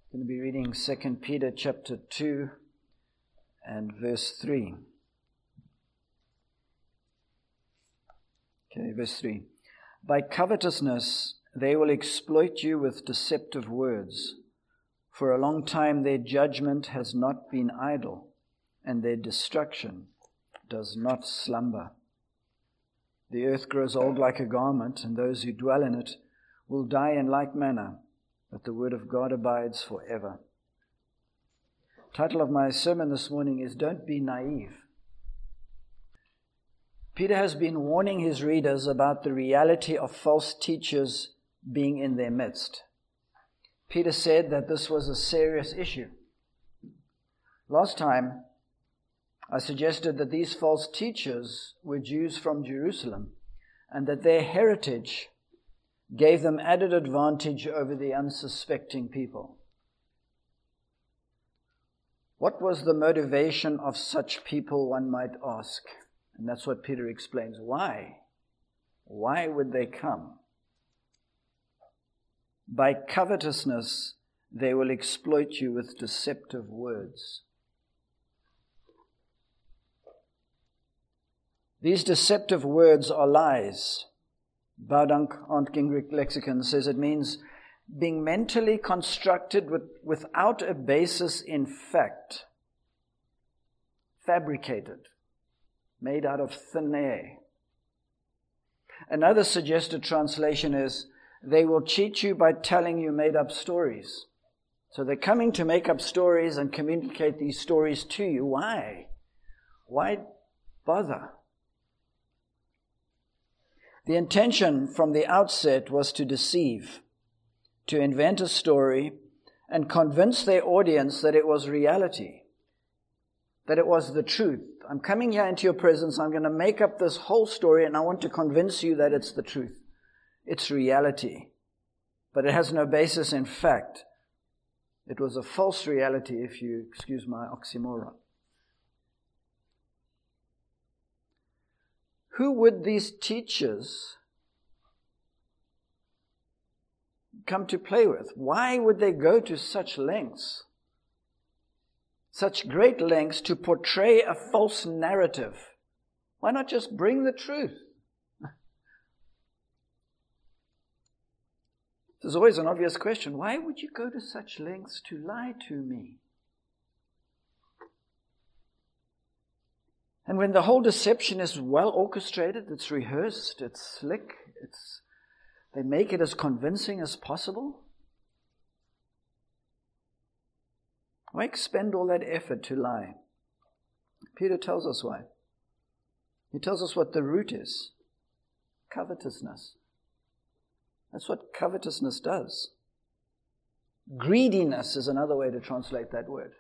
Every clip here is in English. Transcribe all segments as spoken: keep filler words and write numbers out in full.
I'm going to be reading Second Peter chapter two and verse three. Okay, verse three. By covetousness they will exploit you with deceptive words. For a long time their judgment has not been idle, and their destruction does not slumber. The earth grows old like a garment, and those who dwell in it will die in like manner, but the word of God abides forever. The title of my sermon this morning is Don't Be Naive. Peter has been warning his readers about the reality of false teachers being in their midst. Peter said that this was a serious issue. Last time, I suggested that these false teachers were Jews from Jerusalem and that their heritage gave them added advantage over the unsuspecting people. What was the motivation of such people, one might ask? And that's what Peter explains. Why? Why would they come? By covetousness, they will exploit you with deceptive words. These deceptive words are lies. Bowdunk Gingrich Lexicon says it means being mentally constructed with, without a basis in fact, fabricated, made out of thin air. Another suggested translation is, they will cheat you by telling you made-up stories. So they're coming to make up stories and communicate these stories to you. Why? Why bother? The intention from the outset was to deceive, to invent a story and convince their audience that it was reality, that it was the truth. I'm coming here into your presence, I'm going to make up this whole story and I want to convince you that it's the truth. It's reality, but it has no basis in fact. It was a false reality, if you excuse my oxymoron. Who would these teachers come to play with? Why would they go to such lengths, such great lengths to portray a false narrative? Why not just bring the truth? There's always an obvious question. Why would you go to such lengths to lie to me? And when the whole deception is well orchestrated, it's rehearsed, it's slick, it's they make it as convincing as possible, why expend all that effort to lie? Peter tells us why. He tells us what the root is. Covetousness. That's what covetousness does. Greediness is another way to translate that word.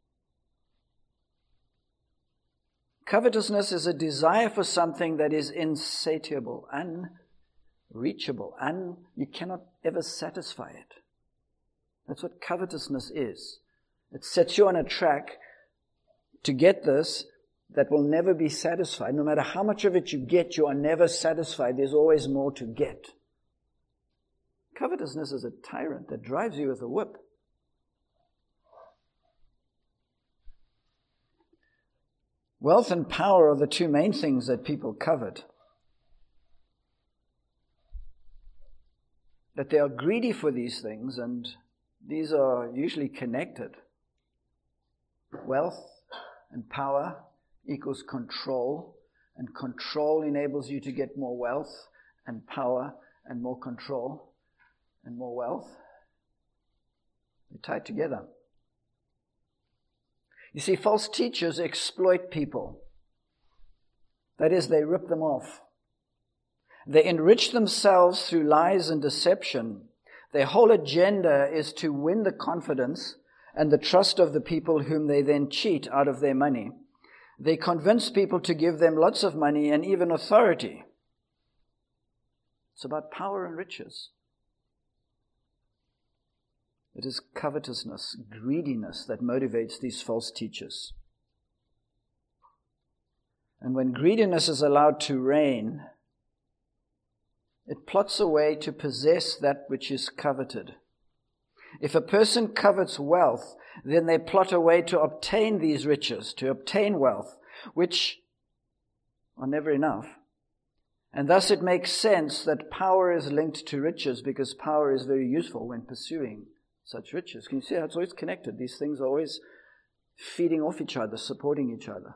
Covetousness is a desire for something that is insatiable, unreachable, and you cannot ever satisfy it. That's what covetousness is. It sets you on a track to get this that will never be satisfied. No matter how much of it you get, you are never satisfied. There's always more to get. Covetousness is a tyrant that drives you with a whip. Wealth and power are the two main things that people covet. That they are greedy for these things, and these are usually connected. Wealth and power equals control, and control enables you to get more wealth and power and more control and more wealth. They're tied together. You see, false teachers exploit people. That is, they rip them off. They enrich themselves through lies and deception. Their whole agenda is to win the confidence and the trust of the people whom they then cheat out of their money. They convince people to give them lots of money and even authority. It's about power and riches. It is covetousness, greediness that motivates these false teachers. And when greediness is allowed to reign, it plots a way to possess that which is coveted. If a person covets wealth, then they plot a way to obtain these riches, to obtain wealth, which are never enough. And thus it makes sense that power is linked to riches, because power is very useful when pursuing such riches. Can you see how it's always connected? These things are always feeding off each other, supporting each other.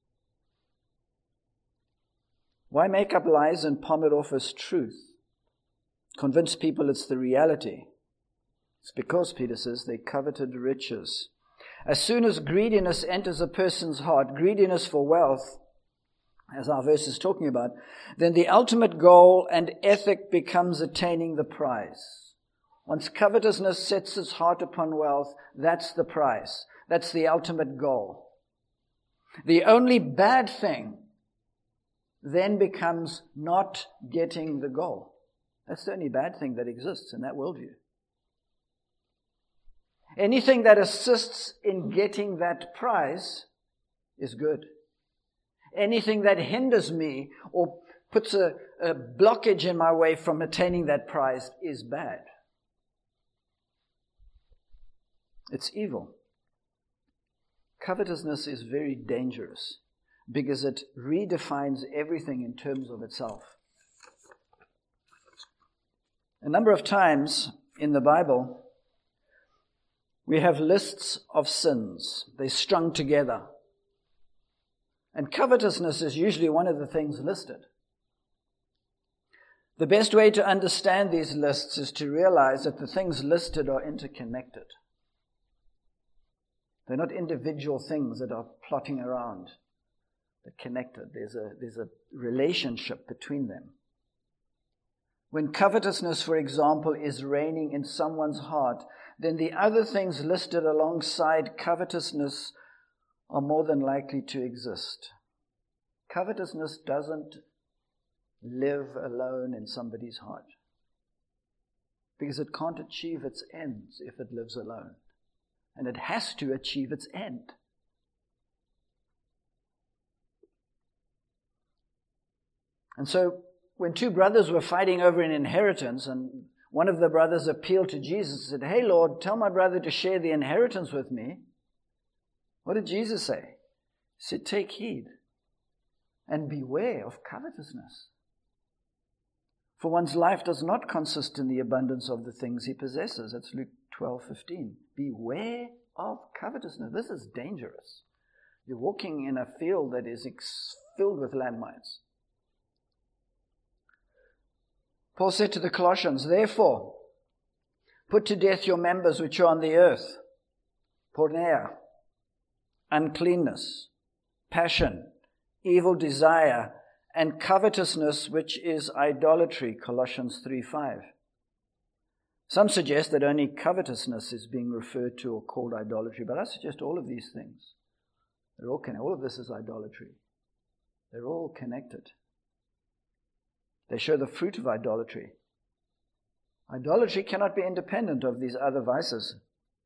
Why make up lies and palm it off as truth? Convince people it's the reality. It's because, Peter says, they coveted riches. As soon as greediness enters a person's heart, greediness for wealth, as our verse is talking about, then the ultimate goal and ethic becomes attaining the prize. Once covetousness sets its heart upon wealth, that's the prize. That's the ultimate goal. The only bad thing then becomes not getting the goal. That's the only bad thing that exists in that worldview. Anything that assists in getting that prize is good. Anything that hinders me or puts a, a blockage in my way from attaining that prize is bad. It's evil. Covetousness is very dangerous because it redefines everything in terms of itself. A number of times in the Bible, we have lists of sins. They're strung together. And covetousness is usually one of the things listed. The best way to understand these lists is to realize that the things listed are interconnected. They're not individual things that are plotting around. They're connected. There's a, there's a relationship between them. When covetousness, for example, is reigning in someone's heart, then the other things listed alongside covetousness are more than likely to exist. Covetousness doesn't live alone in somebody's heart, because it can't achieve its ends if it lives alone. And it has to achieve its end. And so, when two brothers were fighting over an inheritance, and one of the brothers appealed to Jesus and said, "Hey Lord, tell my brother to share the inheritance with me," what did Jesus say? He said, "Take heed and beware of covetousness. For one's life does not consist in the abundance of the things he possesses." That's Luke twelve fifteen. Beware of covetousness. This is dangerous. You're walking in a field that is ex- filled with landmines. Paul said to the Colossians, "Therefore, put to death your members which are on the earth, porneia, uncleanness, passion, evil desire, and covetousness, which is idolatry," Colossians three five. Some suggest that only covetousness is being referred to or called idolatry, but I suggest all of these things. They're all connected. All of this is idolatry. They're all connected. They show the fruit of idolatry. Idolatry cannot be independent of these other vices.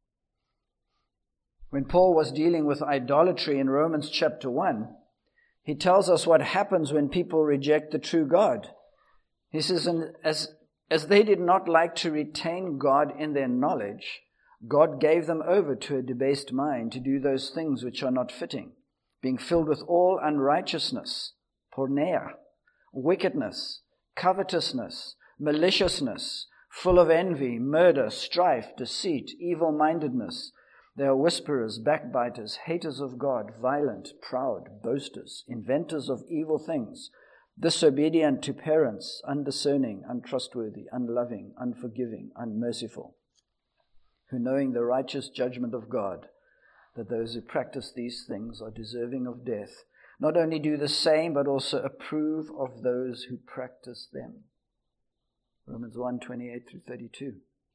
When Paul was dealing with idolatry in Romans chapter one, he tells us what happens when people reject the true God. He says, and as, as they did not like to retain God in their knowledge, God gave them over to a debased mind to do those things which are not fitting, being filled with all unrighteousness, porneia, wickedness, covetousness, maliciousness, full of envy, murder, strife, deceit, evil-mindedness. They are whisperers, backbiters, haters of God, violent, proud, boasters, inventors of evil things, disobedient to parents, undiscerning, untrustworthy, unloving, unforgiving, unmerciful, who, knowing the righteous judgment of God, that those who practice these things are deserving of death, not only do the same, but also approve of those who practice them. Romans one, twenty-eight through thirty-two.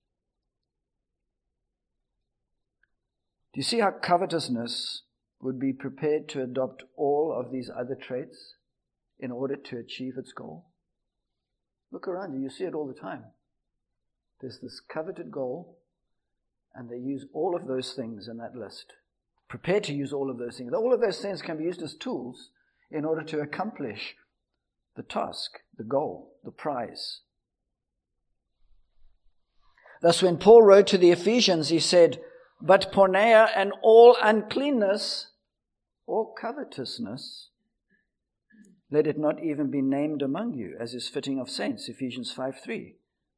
Do you see how covetousness would be prepared to adopt all of these other traits in order to achieve its goal? Look around you, you see it all the time. There's this coveted goal, and they use all of those things in that list. Prepared to use all of those things. All of those things can be used as tools in order to accomplish the task, the goal, the prize. Thus, when Paul wrote to the Ephesians, he said, "But porneia and all uncleanness or covetousness, let it not even be named among you, as is fitting of saints," Ephesians five three.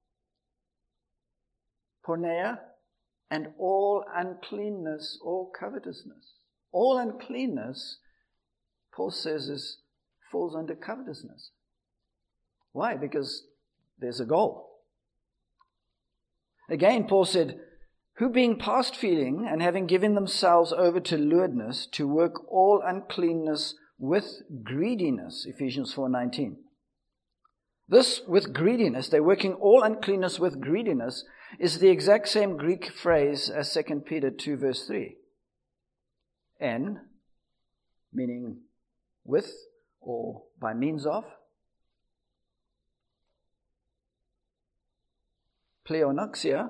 Porneia and all uncleanness or covetousness. All uncleanness, Paul says, is falls under covetousness. Why? Because there's a goal. Again, Paul said, "Who being past feeling and having given themselves over to lewdness, to work all uncleanness with greediness," Ephesians four nineteen. This, with greediness, they're working all uncleanness with greediness, is the exact same Greek phrase as Second Peter two verse three. En, meaning with or by means of. Pleonoxia,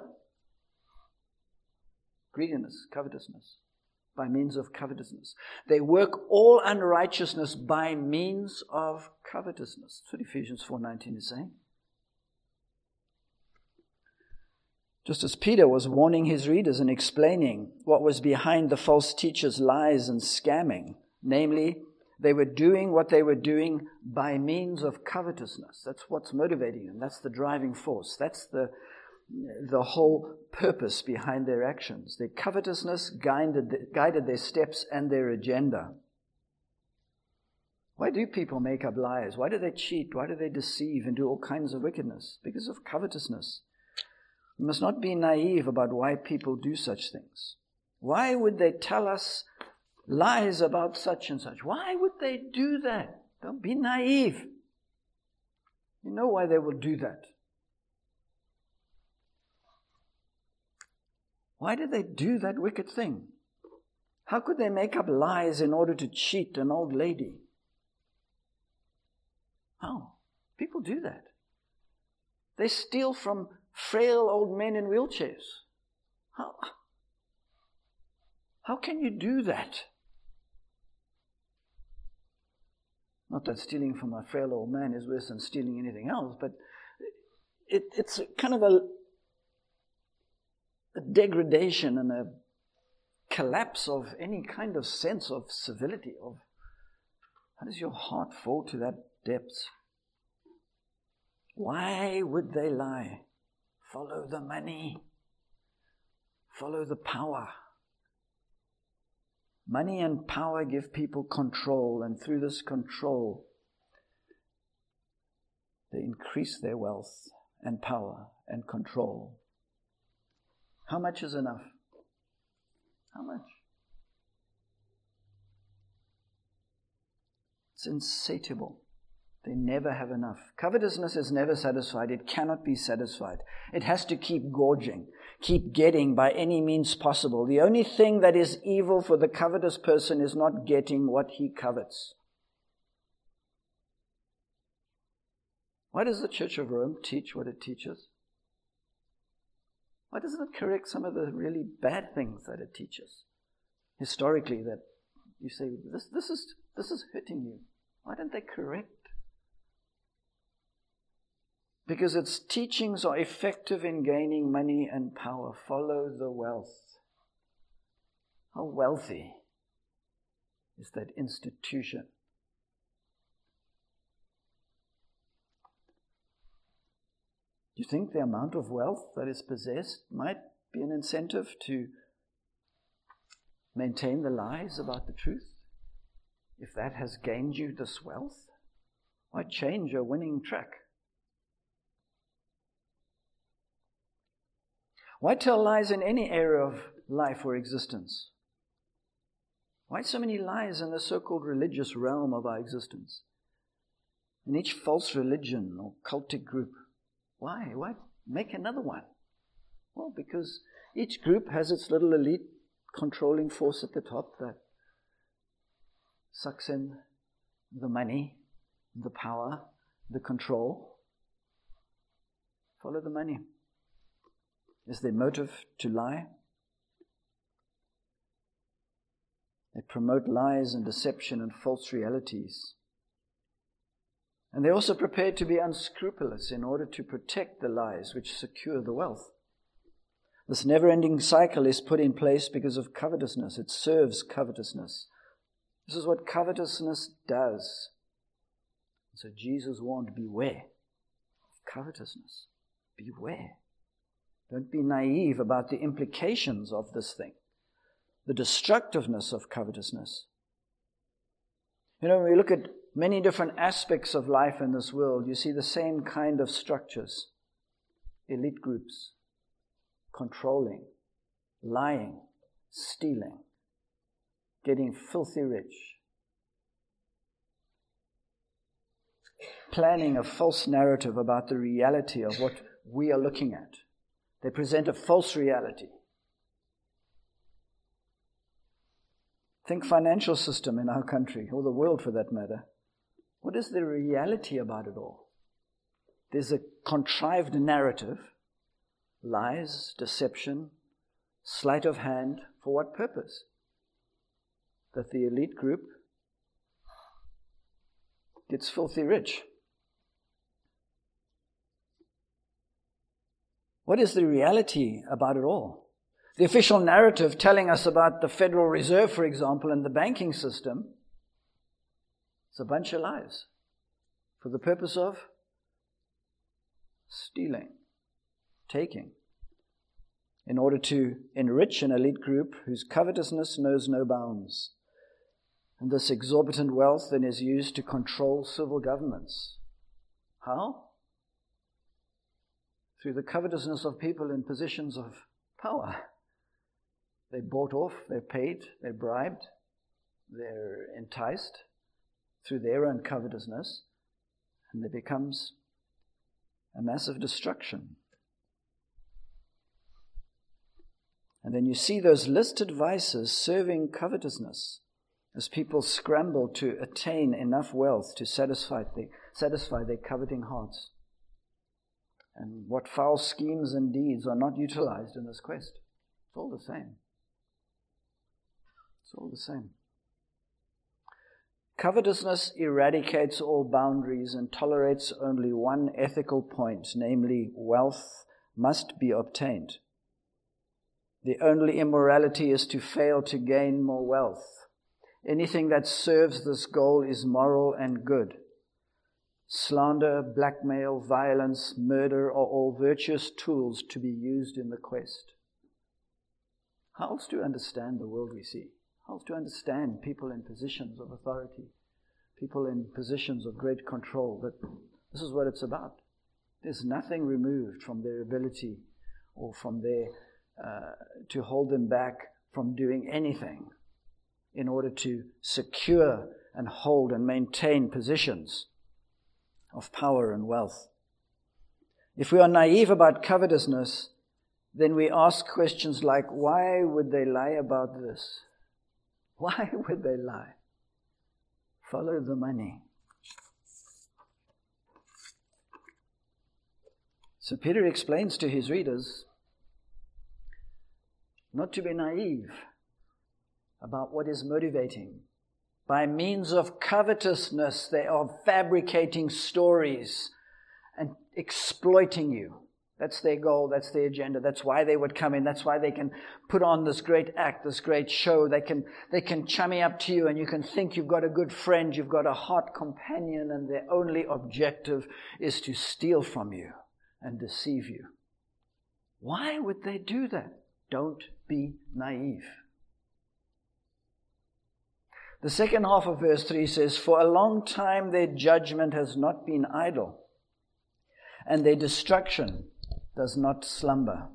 greediness, covetousness, by means of covetousness. They work all unrighteousness by means of covetousness. That's what Ephesians four nineteen is saying. Just as Peter was warning his readers and explaining what was behind the false teachers' lies and scamming, namely, they were doing what they were doing by means of covetousness. That's what's motivating them. That's the driving force. That's the the whole purpose behind their actions. Their covetousness guided, guided their steps and their agenda. Why do people make up lies? Why do they cheat? Why do they deceive and do all kinds of wickedness? Because of covetousness. We must not be naive about why people do such things. Why would they tell us lies about such and such? Why would they do that? Don't be naive. You know why they will do that. Why did they do that wicked thing? How could they make up lies in order to cheat an old lady? Oh, people do that. They steal from frail old men in wheelchairs. How, how can you do that? Not that stealing from a frail old man is worse than stealing anything else, but it, it's kind of a a degradation and a collapse of any kind of sense of civility. Of how does your heart fall to that depth? Why would they lie? Follow the money. Follow the power. Money and power give people control, and through this control, they increase their wealth and power and control. How much is enough? How much? It's insatiable. They never have enough. Covetousness is never satisfied. It cannot be satisfied. It has to keep gorging, keep getting by any means possible. The only thing that is evil for the covetous person is not getting what he covets. Why does the Church of Rome teach what it teaches? Why doesn't it correct some of the really bad things that it teaches? Historically, that you say, this, this is this is hurting you. Why don't they correct? Because its teachings are effective in gaining money and power. Follow the wealth. How wealthy is that institution? Do you think the amount of wealth that is possessed might be an incentive to maintain the lies about the truth? If that has gained you this wealth, why change your winning track? Why tell lies in any area of life or existence? Why so many lies in the so-called religious realm of our existence? In each false religion or cultic group? Why? Why make another one? Well, because each group has its little elite controlling force at the top that sucks in the money, the power, the control. Follow the money. Is their motive to lie? They promote lies and deception and false realities. And they're also prepared to be unscrupulous in order to protect the lies which secure the wealth. This never-ending cycle is put in place because of covetousness. It serves covetousness. This is what covetousness does. So Jesus warned, beware of covetousness. Beware. Don't be naive about the implications of this thing, the destructiveness of covetousness. You know, when we look at many different aspects of life in this world, you see the same kind of structures. Elite groups, controlling, lying, stealing, getting filthy rich, planning a false narrative about the reality of what we are looking at. They present a false reality. Think financial system in our country, or the world for that matter. What is the reality about it all? There's a contrived narrative, lies, deception, sleight of hand. For what purpose? That the elite group gets filthy rich. What is the reality about it all? The official narrative telling us about the Federal Reserve, for example, and the banking system, it's a bunch of lies for the purpose of stealing, taking, in order to enrich an elite group whose covetousness knows no bounds. And this exorbitant wealth then is used to control civil governments. How? Through the covetousness of people in positions of power. They're bought off, they're paid, they're bribed, they're enticed through their own covetousness, and there becomes a massive destruction. And then you see those listed vices serving covetousness as people scramble to attain enough wealth to satisfy, the, satisfy their coveting hearts. And what foul schemes and deeds are not utilized in this quest? It's all the same. It's all the same. Covetousness eradicates all boundaries and tolerates only one ethical point, namely, wealth must be obtained. The only immorality is to fail to gain more wealth. Anything that serves this goal is moral and good. Slander, blackmail, violence, murder are all virtuous tools to be used in the quest. How else to understand the world we see? How else to understand people in positions of authority, people in positions of great control, that this is what it's about. There's nothing removed from their ability or from their, uh, to hold them back from doing anything in order to secure and hold and maintain positions of power and wealth. If we are naive about covetousness, then we ask questions like, why would they lie about this? Why would they lie? Follow the money. So Peter explains to his readers not to be naive about what is motivating. By means of covetousness, they are fabricating stories and exploiting you. That's their goal, that's their agenda, that's why they would come in, that's why they can put on this great act, this great show. They can they can chummy up to you and you can think you've got a good friend, you've got a heart companion, and their only objective is to steal from you and deceive you. Why would they do that? Don't be naive. The second half of verse three says, for a long time their judgment has not been idle, and their destruction does not slumber.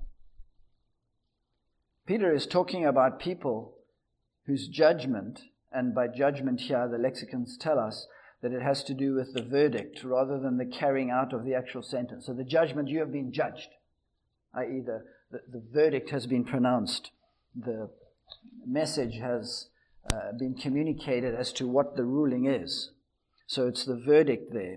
Peter is talking about people whose judgment, and by judgment here the lexicons tell us that it has to do with the verdict rather than the carrying out of the actual sentence. So the judgment, you have been judged, that is the, the, the verdict has been pronounced. The message has uh, been communicated as to what the ruling is. So it's the verdict there.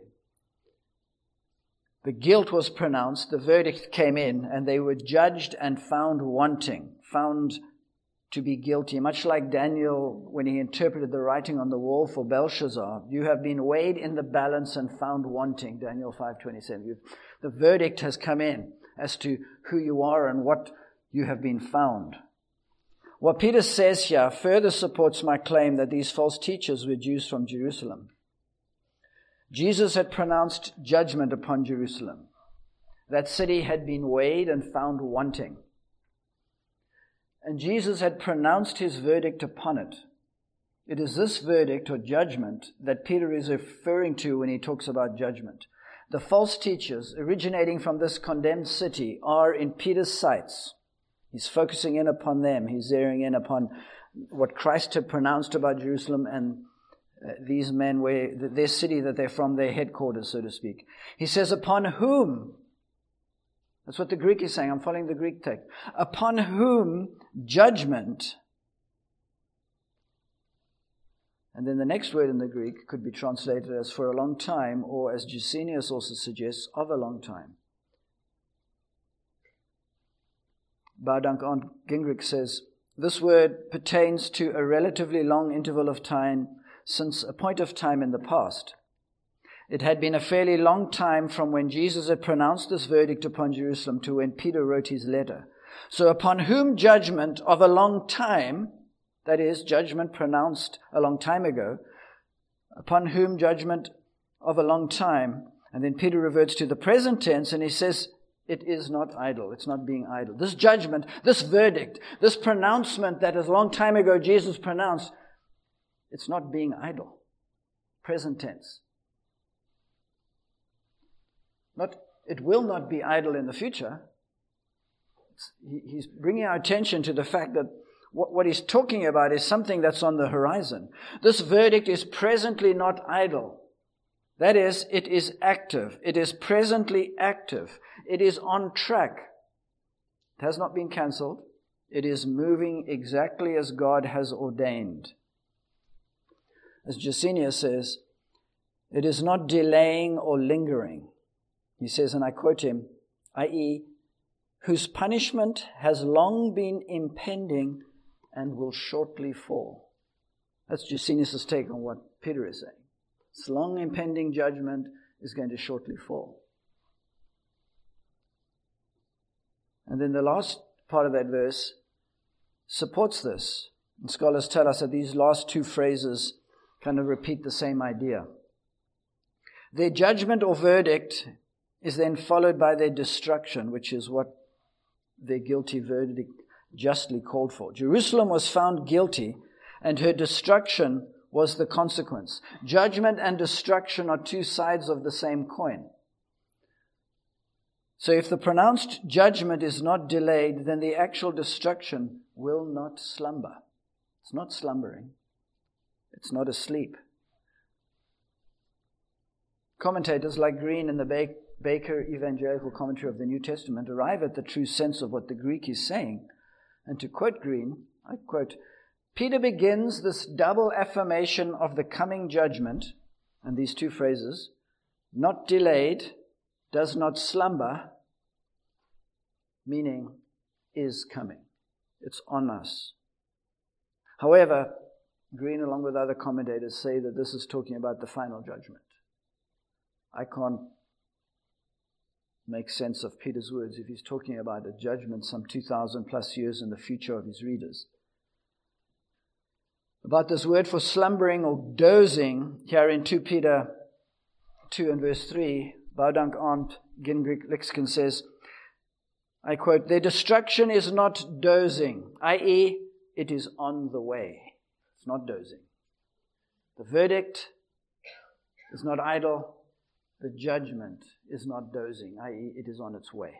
The guilt was pronounced, the verdict came in, and they were judged and found wanting, found to be guilty. Much like Daniel when he interpreted the writing on the wall for Belshazzar, you have been weighed in the balance and found wanting, Daniel five twenty-seven. You've, the verdict has come in as to who you are and what you have been found. What Peter says here further supports my claim that these false teachers were Jews from Jerusalem. Jesus had pronounced judgment upon Jerusalem. That city had been weighed and found wanting. And Jesus had pronounced his verdict upon it. It is this verdict or judgment that Peter is referring to when he talks about judgment. The false teachers originating from this condemned city are in Peter's sights. He's focusing in upon them. He's zeroing in upon what Christ had pronounced about Jerusalem and uh, these men, where their city that they're from, their headquarters, so to speak. He says, upon whom, that's what the Greek is saying. I'm following the Greek text. Upon whom judgment, and then the next word in the Greek could be translated as for a long time, or as Gesenius also suggests, of a long time. Baudunk Arndt Gingrich says, this word pertains to a relatively long interval of time since a point of time in the past. It had been a fairly long time from when Jesus had pronounced this verdict upon Jerusalem to when Peter wrote his letter. So upon whom judgment of a long time, that is, judgment pronounced a long time ago, upon whom judgment of a long time, and then Peter reverts to the present tense and he says, it is not idle. It's not being idle. This judgment, this verdict, this pronouncement that a long time ago Jesus pronounced, it's not being idle. Present tense. Not, it will not be idle in the future. It's, he, he's bringing our attention to the fact that what, what he's talking about is something that's on the horizon. This verdict is presently not idle. That is, it is active. It is presently active. It is on track. It has not been cancelled. It is moving exactly as God has ordained. As Gesenius says, it is not delaying or lingering. He says, and I quote him, that is, whose punishment has long been impending and will shortly fall. That's Gesenius' take on what Peter is saying. This long impending judgment is going to shortly fall. And then the last part of that verse supports this. And scholars tell us that these last two phrases kind of repeat the same idea. Their judgment or verdict is then followed by their destruction, which is what their guilty verdict justly called for. Jerusalem was found guilty, and her destruction was the consequence. Judgment and destruction are two sides of the same coin. So if the pronounced judgment is not delayed, then the actual destruction will not slumber. It's not slumbering. It's not asleep. Commentators like Green in the Baker Evangelical Commentary of the New Testament arrive at the true sense of what the Greek is saying. And to quote Green, I quote, Peter begins this double affirmation of the coming judgment, and these two phrases, not delayed, does not slumber, meaning is coming. It's on us. However, Green, along with other commentators, say that this is talking about the final judgment. I can't make sense of Peter's words if he's talking about a judgment some two thousand plus years in the future of his readers. About this word for slumbering or dozing, here in Second Peter two and verse three, Baudunk Arndt Gingrich Lixkin says, I quote, their destruction is not dozing, that is, it is on the way. It's not dozing. The verdict is not idle. The judgment is not dozing, that is, it is on its way.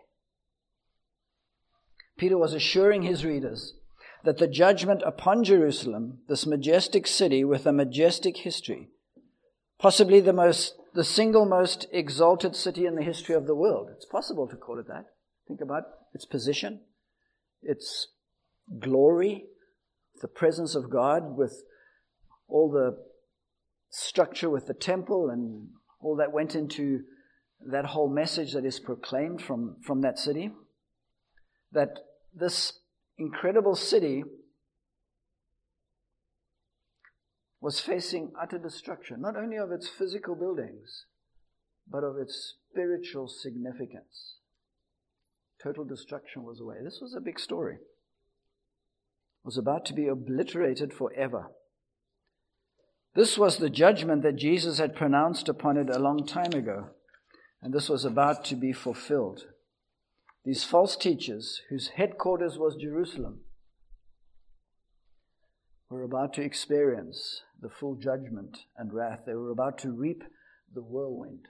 Peter was assuring his readers that the judgment upon Jerusalem, this majestic city with a majestic history, possibly the most, the single most exalted city in the history of the world. It's possible to call it that. Think about its position, its glory, the presence of God with all the structure with the temple and all that went into that whole message that is proclaimed from, from that city. That this incredible city was facing utter destruction, not only of its physical buildings, but of its spiritual significance. Total destruction was away. This was a big story. It was about to be obliterated forever. This was the judgment that Jesus had pronounced upon it a long time ago, and this was about to be fulfilled. These false teachers, whose headquarters was Jerusalem, were about to experience the full judgment and wrath. They were about to reap the whirlwind.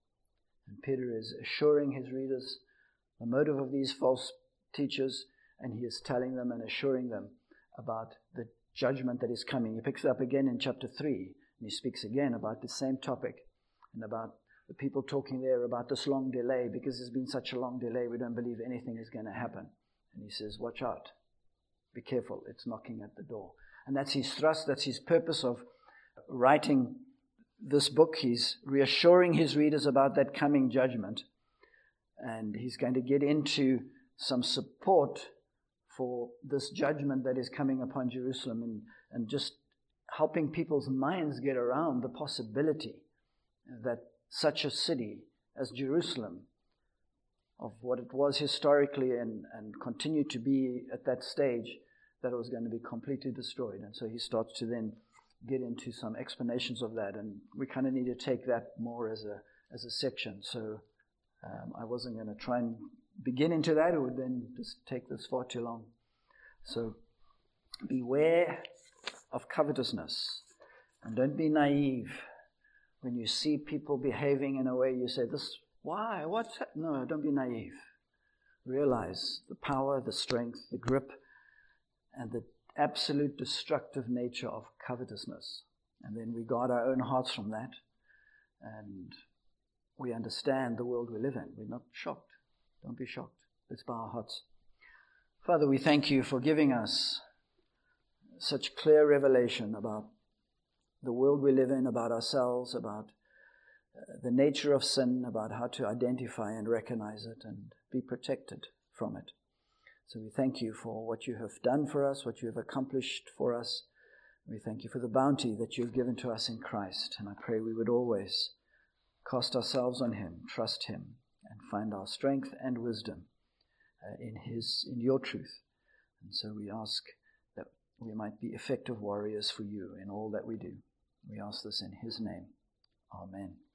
And Peter is assuring his readers the motive of these false teachers, and he is telling them and assuring them about the judgment that is coming. He picks it up again in chapter three, and he speaks again about the same topic and about the people talking there about this long delay. Because there's been such a long delay, we don't believe anything is going to happen. And he says, watch out. Be careful. It's knocking at the door. And that's his thrust. That's his purpose of writing this book. He's reassuring his readers about that coming judgment. And he's going to get into some support for this judgment that is coming upon Jerusalem, and, and just helping people's minds get around the possibility that such a city as Jerusalem, of what it was historically and, and continued to be at that stage, that it was going to be completely destroyed. And so he starts to then get into some explanations of that, and we kind of need to take that more as a as a section. So um, I wasn't going to try and begin into that. It would then just take this far too long. So beware of covetousness, and don't be naive when you see people behaving in a way you say, "This, why? What's that?" No, don't be naive. Realize the power, the strength, the grip, and the absolute destructive nature of covetousness. And then we guard our own hearts from that, and we understand the world we live in. We're not shocked. Don't be shocked. Let's bow our hearts. Father, we thank you for giving us such clear revelation about the world we live in, about ourselves, about uh, the nature of sin, about how to identify and recognize it and be protected from it. So we thank you for what you have done for us, what you have accomplished for us. We thank you for the bounty that you have given to us in Christ. And I pray we would always cast ourselves on him, trust him, and find our strength and wisdom uh, in his, in your truth. And so we ask that we might be effective warriors for you in all that we do. We ask this in his name. Amen.